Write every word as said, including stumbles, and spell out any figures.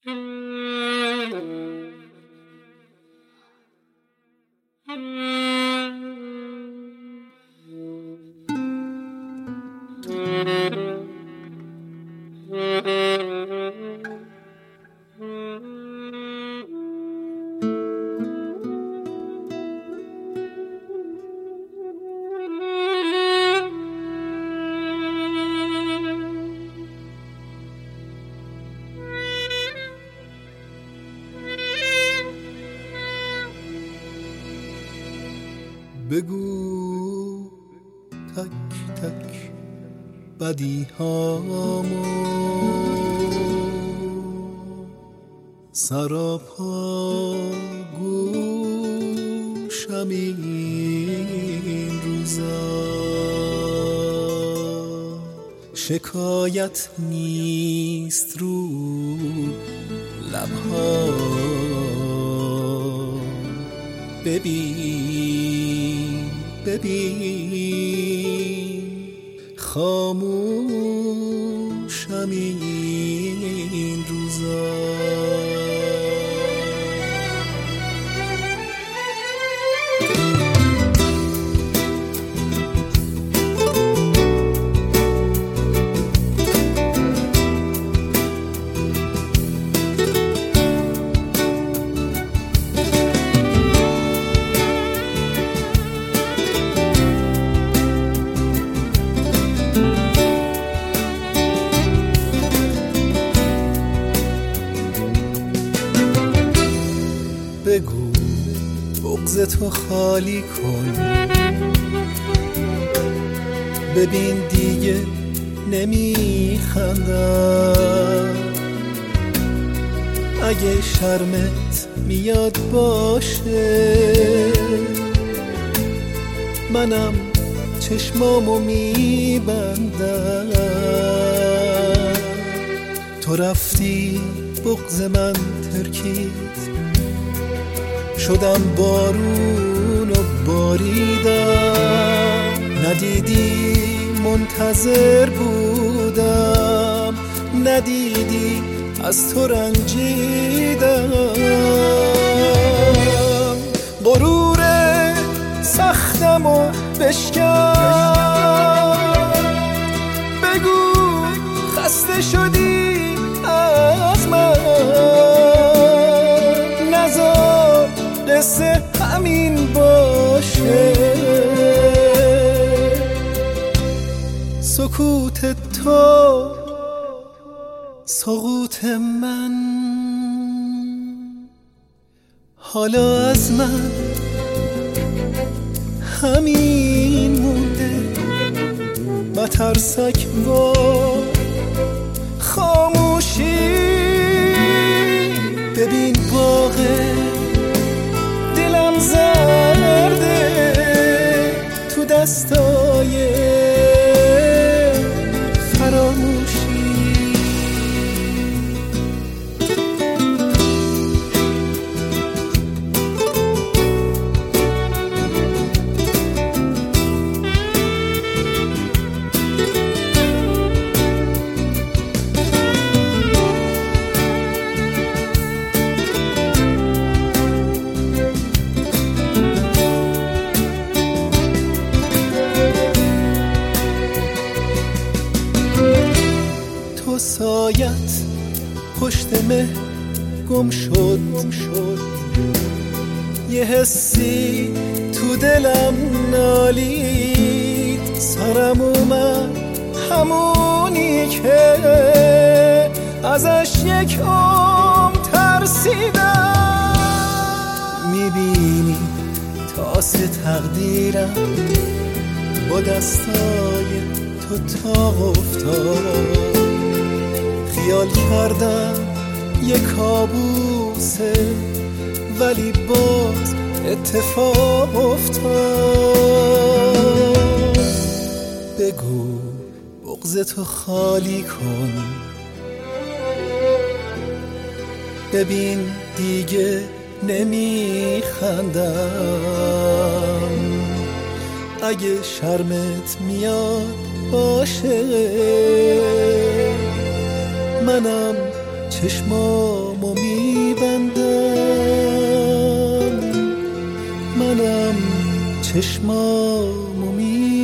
بگو تک تک بدی هامو سراپا گوشم این روزا شکایت نیست رو لبها ببین ببین خاموشم این روزا بگو بغض تو خالی کن ببین دیگه نمیخندم اگه شرمت میاد باشه منم چشمامو میبندم تو رفتی بغض من ترکید شدم بارون و باریدم ندیدی منتظر بودم ندیدی از تو رنجیدم غرور سختم و بشکن بگو خسته شدی از من نذار قصه همین باشه سکوت تو سقوط من حالا از من همین مونده مترسک با خاموشی ببین باغه دلم زرده تو دستای فراموشی تو سایت پشت مه گم شد یه حسی تو دلم نالید سرم اومد همونی که ازش یک عمر ترسیدم میبینی تاس تقدیرم با دستای تو تاق افتاد خیال کردم یه کابوسه ولی باز اتفاق افتاد بگو بغض تو خالی کن ببین دیگه نمیخندم اگه شرمت میاد باشه منم چشمامو میبندم، منم چشمامو میبندم.